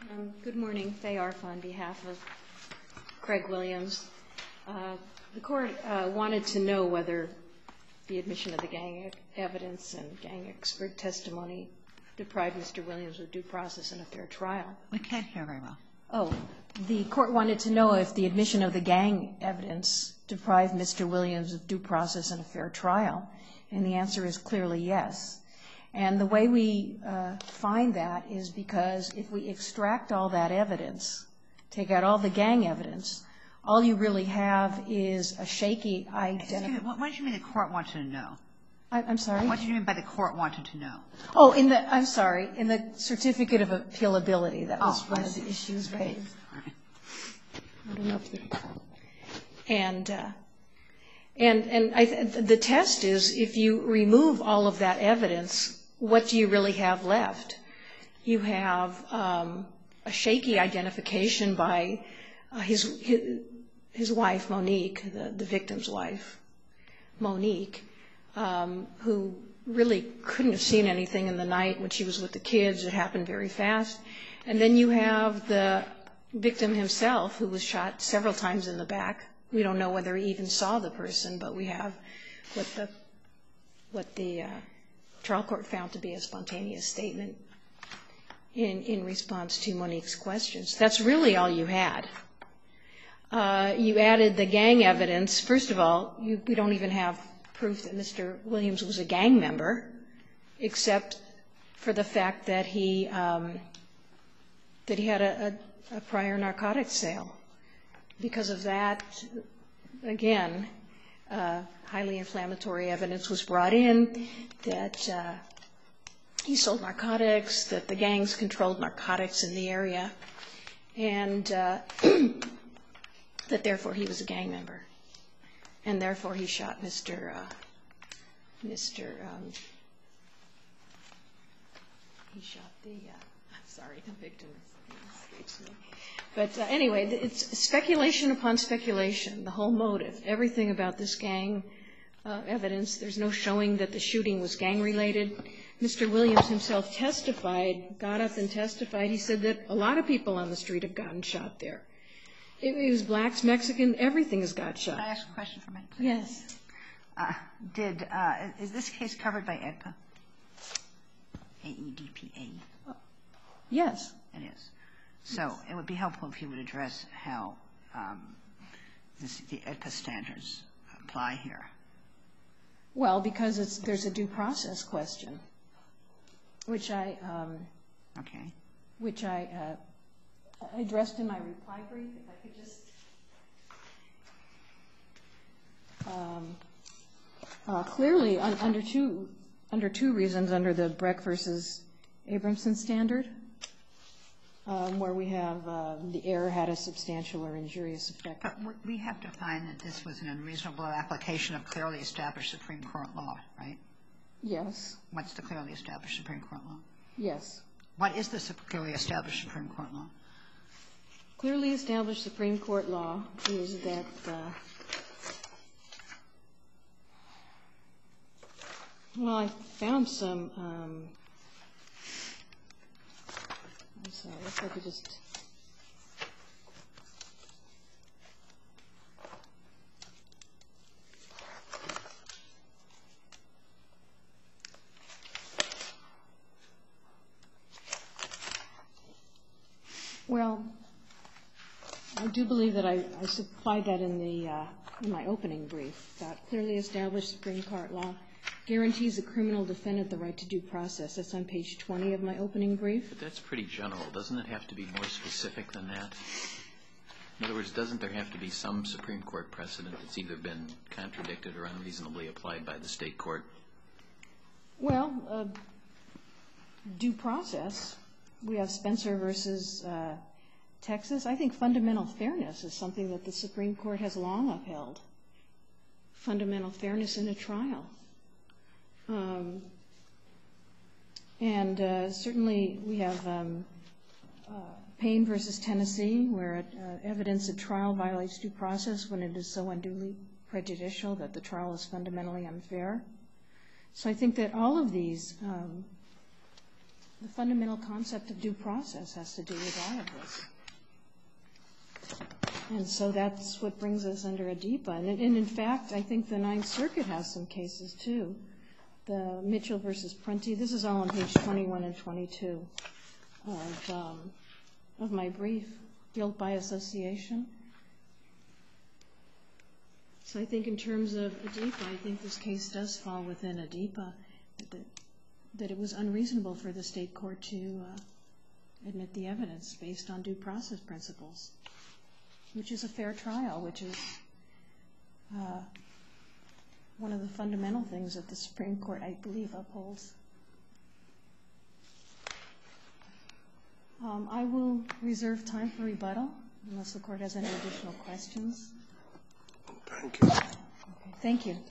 Good morning. Faye Arf on behalf of Craig Williams. The court wanted to know whether the admission of the gang evidence and gang expert testimony deprived Mr. Williams of due process and a fair trial. We can't hear very well. Oh, the court wanted to know if the admission of the gang evidence deprived Mr. Williams of due process and a fair trial, and the answer is clearly yes. And the way we find that is because if we extract all that evidence, take out all the gang evidence, all you really have is a shaky identification. What did you mean the court wanted to know? I'm sorry? What did you mean by the court wanted to know? Oh, in the certificate of appealability. That was one of the issues raised. I don't know if the test is if you remove all of that evidence, what do you really have left? You have a shaky identification by his wife, Monique, the victim's wife, Monique, who really couldn't have seen anything in the night when she was with the kids. It happened very fast. And then you have the victim himself, who was shot several times in the back. We don't know whether he even saw the person, but we have what the trial court found to be a spontaneous statement in response to Monique's questions. That's really all you had. You added the gang evidence. First of all, we don't even have proof that Mr. Williams was a gang member, except for the fact that he had a prior narcotics sale. Because of that, again, highly inflammatory evidence was brought in that he sold narcotics, that the gangs controlled narcotics in the area, and that therefore he was a gang member. And therefore he shot the victim escapes me. But anyway, it's speculation upon speculation, the whole motive, everything about this gang evidence. There's no showing that the shooting was gang-related. Mr. Williams himself testified, got up and testified. He said that a lot of people on the street have gotten shot there. It was blacks, Mexican, everything has got shot. Can I ask a question for a minute, please? Yes. Is this case covered by AEDPA? A-E-D-P-A? Yes. It is. So it would be helpful if you would address how the AEDPA standards apply here. Well, because there's a due process question, which I addressed in my reply brief. If I could just clearly under two reasons, under the Breck versus Abramson standard, where we have the error had a substantial or injurious effect. But we have to find that this was an unreasonable application of clearly established Supreme Court law, right? Yes. What's the clearly established Supreme Court law? Yes. What is the clearly established Supreme Court law? Clearly established Supreme Court law is that well, I found some I'm sorry, if I could just well, I do believe that I supplied that in my opening brief. That clearly established Supreme Court law guarantees a criminal defendant the right to due process. That's on page 20 of my opening brief. But that's pretty general. Doesn't it have to be more specific than that? In other words, doesn't there have to be some Supreme Court precedent that's either been contradicted or unreasonably applied by the state court? Well, due process. We have Spencer versus Texas. I think fundamental fairness is something that the Supreme Court has long upheld. Fundamental fairness in a trial. And certainly we have Payne versus Tennessee, where evidence at trial violates due process when it is so unduly prejudicial that the trial is fundamentally unfair. So I think that all of these The fundamental concept of due process has to do with all of this. And so that's what brings us under ADEPA. And in fact, I think the Ninth Circuit has some cases, too. The Mitchell versus Prunty, this is all on page 21 and 22 of my brief, guilt by association. So I think in terms of ADEPA, I think this case does fall within ADEPA, that it was unreasonable for the state court to admit the evidence based on due process principles, which is a fair trial, which is one of the fundamental things that the Supreme Court, I believe, upholds. I will reserve time for rebuttal, unless the Court has any additional questions. Thank you. Okay, thank you.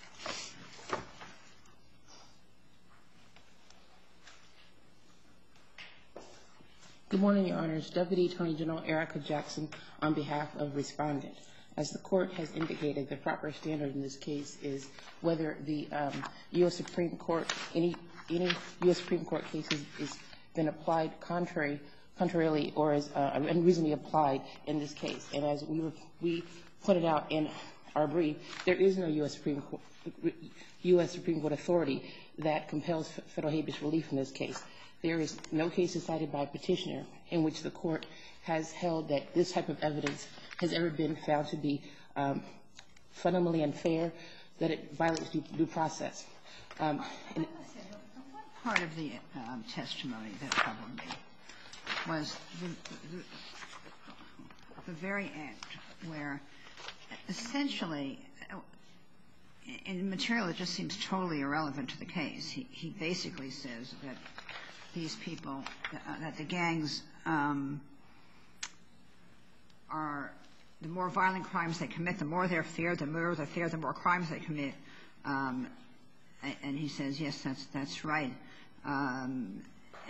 Good morning, Your Honors. Deputy Attorney General Erica Jackson on behalf of Respondent. As the Court has indicated, the proper standard in this case is whether the U.S. Supreme Court, any U.S. Supreme Court case has been applied contrarily or is unreasonably applied in this case. And as we pointed out in our brief, there is no U.S. Supreme Court authority that compels federal habeas relief in this case. There is no case cited by a petitioner in which the Court has held that this type of evidence has ever been found to be fundamentally unfair, that it violates due process. Part of the testimony that troubled me was the very end, where essentially, in material that just seems totally irrelevant to the case, he basically says that these people, that the gangs are, the more violent crimes they commit, the more they're feared, the more they're feared, the more crimes they commit. And he says, yes, that's right. And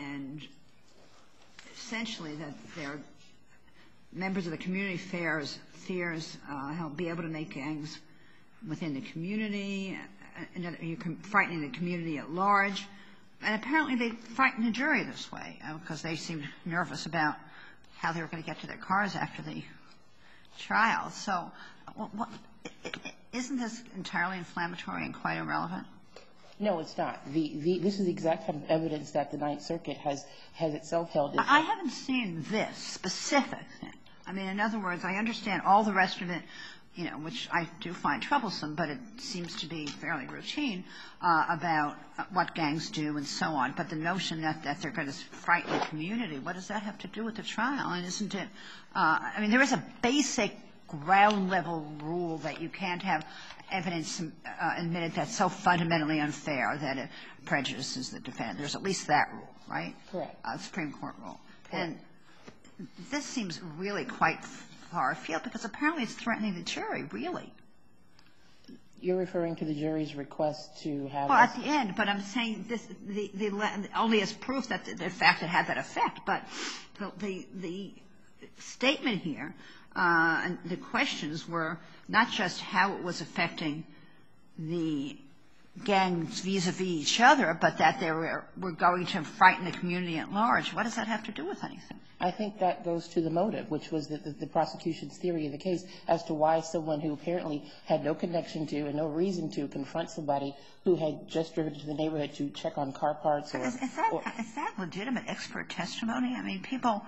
essentially that they're members of the community fears he'll be able to make gangs within the community, frightening the community at large. And apparently they frighten the jury this way because they seemed nervous about how they were going to get to their cars after the trial. So isn't this entirely inflammatory and quite irrelevant? No, it's not. This is the exact type of evidence that the Ninth Circuit has itself held. I haven't seen this specific thing. I mean, in other words, I understand all the rest of it, you know, which I do find troublesome, but it seems to be fairly routine about what gangs do and so on. But the notion that they're going to frighten the community, what does that have to do with the trial? And isn't it I mean, there is a basic ground-level rule that you can't have evidence admitted that's so fundamentally unfair that it prejudices the defendant. There's at least that rule, right? Correct. Supreme Court rule. Correct. And this seems really quite far afield because apparently it's threatening the jury, really. You're referring to the jury's request to have Well, at the end, but I'm saying this only as proof that, in fact, it had that effect. But the statement here and the questions were not just how it was affecting the gangs vis-a-vis each other, but that they were going to frighten the community at large. What does that have to do with anything? I think that goes to the motive, which was the prosecution's theory of the case as to why someone who apparently had no connection to and no reason to confront somebody who had just driven to the neighborhood to check on car parts or... Is that legitimate expert testimony? I mean, people...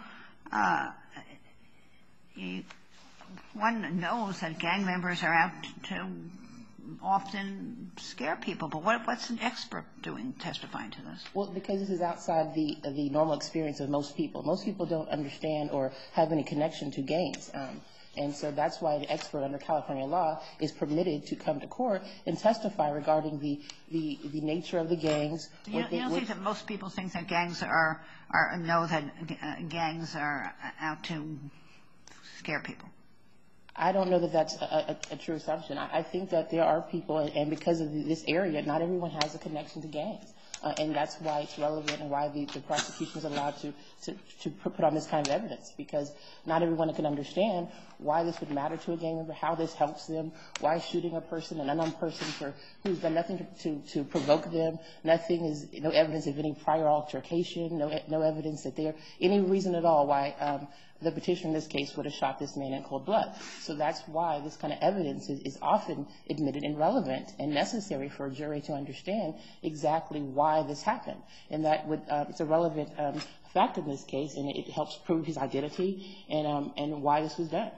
one knows that gang members are out to often scare people, but what's an expert doing testifying to this? Well, because this is outside the normal experience of most people. Most people don't understand or have any connection to gangs. And so that's why the expert under California law is permitted to come to court and testify regarding the nature of the gangs. You don't think that most people think that gangs know that gangs are out to scare people? I don't know that that's a true assumption. I think that there are people, and because of this area, not everyone has a connection to gangs. And that's why it's relevant and why the prosecution is allowed to put on this kind of evidence, because not everyone can understand why this would matter to a gang member, how this helps them, why shooting a person, an unknown person who's done nothing to provoke them, no evidence of any prior altercation, no evidence that there any reason at all why the petitioner in this case would have shot this man in cold blood. So that's why this kind of evidence is often admitted and relevant and necessary for a jury to understand exactly why this happened. And that it's a relevant fact in this case, and it helps prove his identity and why this was done.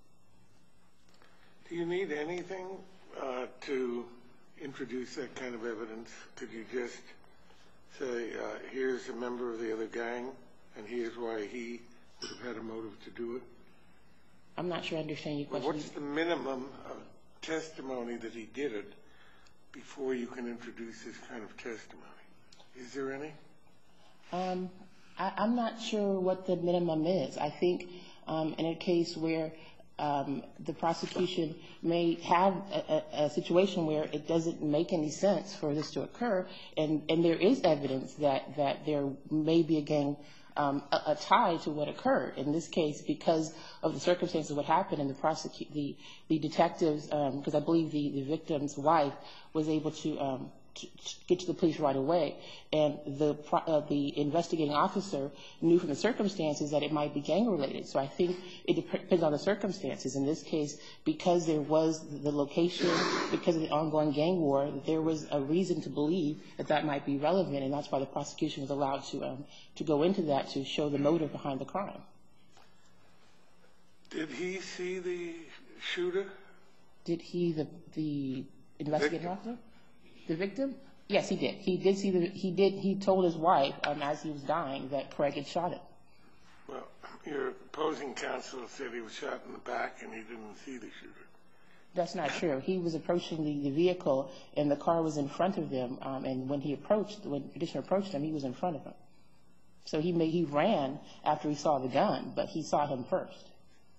Do you need anything to introduce that kind of evidence? Could you just say, here's a member of the other gang, and here's why he would have had a motive to do it? I'm not sure I understand your question. What's the minimum of testimony that he did it before you can introduce this kind of testimony? Is there any? I'm not sure what the minimum is. I think in a case where the prosecution may have a situation where it doesn't make any sense for this to occur, and there is evidence that there may be a gang a tie to what occurred. In this case, because of the circumstances of what happened, and the detectives, because I believe the victim's wife was able to get to the police right away, and the investigating officer knew from the circumstances that it might be gang related. So I think it depends on the circumstances. In this case, because there was the location, because of the ongoing gang war, there was a reason to believe that might be relevant, and that's why the prosecution was allowed to go into that to show the motive behind the crime. Did he see the shooter? Did he, the investigating officer? The victim? Yes, he did. He did see he told his wife as he was dying that Craig had shot him. Well, your opposing counsel said he was shot in the back and he didn't see the shooter. That's not true. He was approaching the vehicle and the car was in front of them, and when the petitioner approached him, he was in front of him. So he ran after he saw the gun, but he saw him first.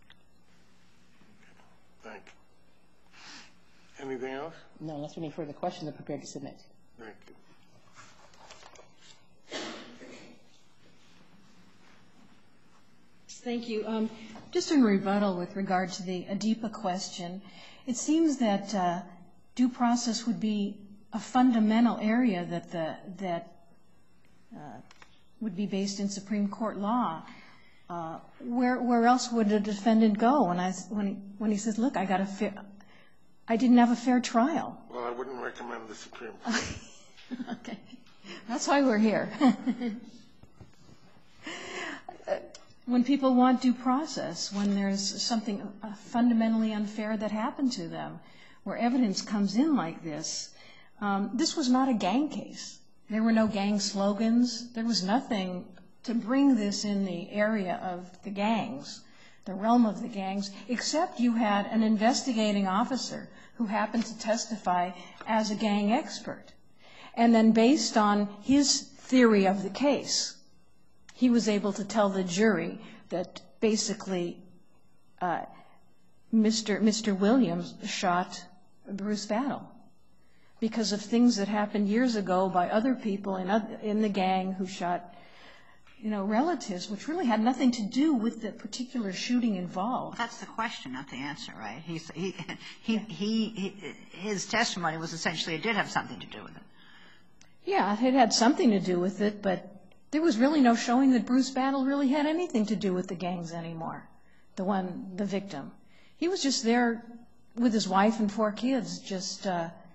Thank you. Anything else? No, unless there are any further questions, I'm prepared to submit. Thank you. Thank you. Just in rebuttal with regard to the ADIPA question, it seems that due process would be a fundamental area that would be based in Supreme Court law. Where else would a defendant go when he says, look, I didn't have a fair trial? Well, I wouldn't recommend the Supreme Court. Okay. That's why we're here. When people want due process, when there's something fundamentally unfair that happened to them, where evidence comes in like this, this was not a gang case. There were no gang slogans. There was nothing to bring this in the area of the gangs, the realm of the gangs, except you had an investigating officer who happened to testify as a gang expert. And then based on his theory of the case, he was able to tell the jury that basically Mr. Williams shot Bruce Battle because of things that happened years ago by other people in the gang who shot relatives, which really had nothing to do with the particular shooting involved. That's the question, not the answer, right? His testimony was essentially it did have something to do with it. Yeah, it had something to do with it, but there was really no showing that Bruce Battle really had anything to do with the gangs anymore, the victim. He was just there with his wife and 4 kids, just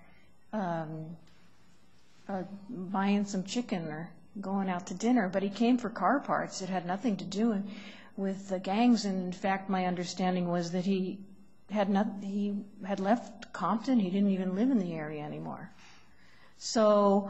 buying some chicken or going out to dinner, but he came for car parts. It had nothing to do with the gangs, and in fact my understanding was that he had left Compton. He didn't even live in the area anymore. So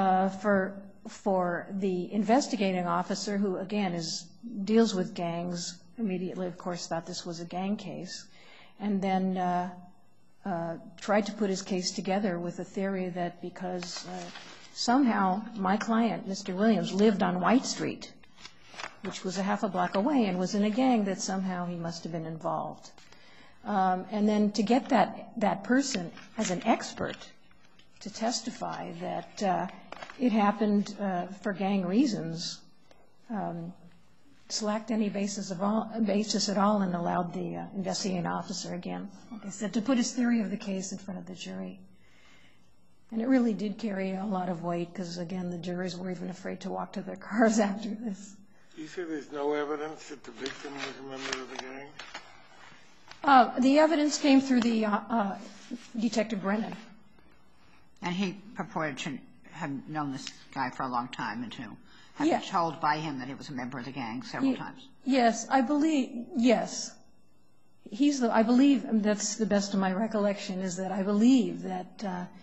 for the investigating officer, who again deals with gangs, immediately of course thought this was a gang case, and then tried to put his case together with a theory that because somehow my client, Mr. Williams, lived on White Street, which was a half a block away, and was in a gang, that somehow he must have been involved. And then to get that person as an expert to testify that it happened for gang reasons, slacked any basis at all and allowed the investigating officer, again, like I said, to put his theory of the case in front of the jury. And it really did carry a lot of weight because, again, the jurors were even afraid to walk to their cars after this. You say there's no evidence that the victim was a member of the gang? The evidence came through the Detective Brennan. And he purported to have known this guy for a long time and to have Yeah. been told by him that he was a member of the gang several times. Yes, I believe, yes. I believe, and that's the best of my recollection, is that I believe that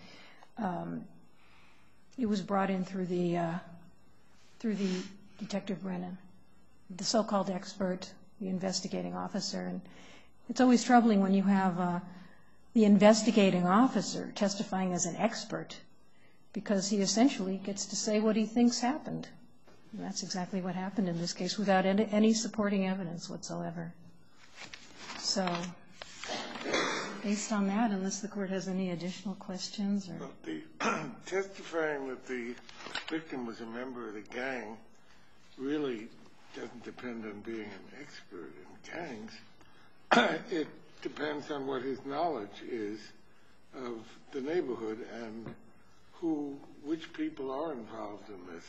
it was brought in through the Detective Brennan, the so-called expert, the investigating officer. And it's always troubling when you have the investigating officer testifying as an expert, because he essentially gets to say what he thinks happened. And that's exactly what happened in this case, without any supporting evidence whatsoever. So, based on that, unless the Court has any additional questions or... Well, the testifying that the victim was a member of the gang really doesn't depend on being an expert in gangs. It depends on what his knowledge is of the neighborhood and which people are involved in this.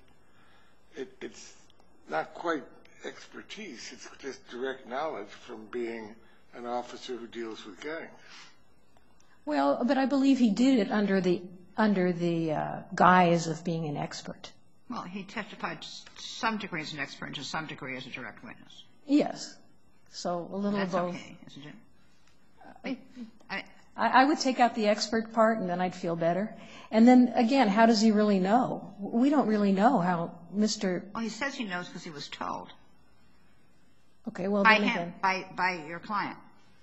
It's not quite expertise. It's just direct knowledge from being an officer who deals with gangs. Well, but I believe he did it under the guise of being an expert. Well, he testified to some degree as an expert and to some degree as a direct witness. Yes. So a little of both. That's okay, isn't it? I would take out the expert part, and then I'd feel better. And then, again, how does he really know? We don't really know how Mr. Well, he says he knows because he was told. Okay, well, By then him, again. by your client.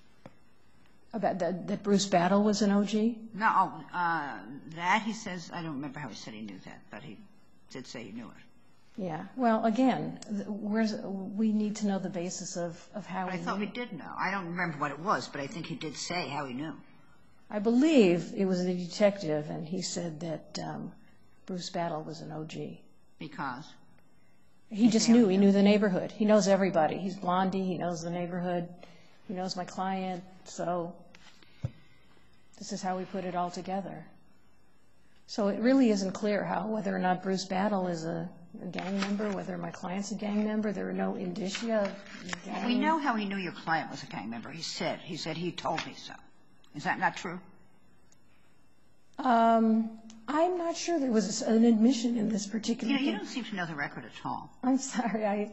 About that Bruce Battle was an OG? No, that he says, I don't remember how he said he knew that, but he did say he knew it. Yeah. Well, again, we need to know the basis of how But he I thought knew. he did know. I don't remember what it was, but I think he did say how he knew. I believe it was the detective, and he said that Bruce Battle was an OG. Because? He just knew. He knew the neighborhood. He knows everybody. He's Blondie. He knows the neighborhood. He knows my client. So this is how we put it all together. So it really isn't clear whether or not Bruce Battle is a gang member, whether my client's a gang member. There are no indicia of gang. We know how he knew your client was a gang member. He said he told me so. Is that not true? I'm not sure there was an admission in this particular case. You don't seem to know the record at all. I'm sorry.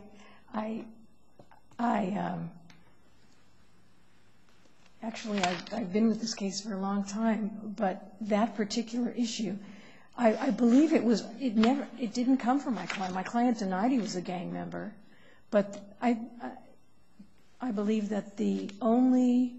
Actually, I've been with this case for a long time, but that particular issue, I believe it didn't come from my client. My client denied he was a gang member, but I believe that the only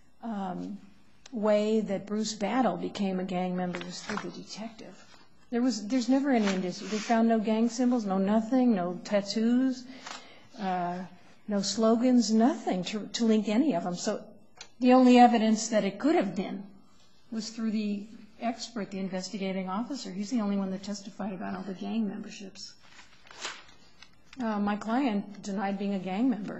way that Bruce Battle became a gang member was through the detective. There's never any indicia. They found no gang symbols, no nothing, no tattoos, no slogans, nothing to link any of them. So the only evidence that it could have been was through the expert, the investigating officer. He's the only one that testified about all the gang memberships. My client denied being a gang member.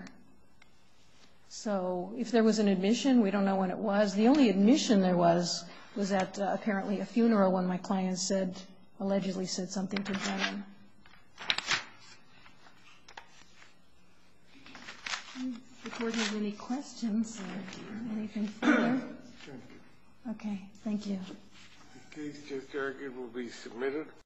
So if there was an admission, we don't know when it was. The only admission there was at apparently a funeral when my client allegedly said something to Brennan. If the Court has any questions or anything further? Okay, thank you. The case just argued will be submitted.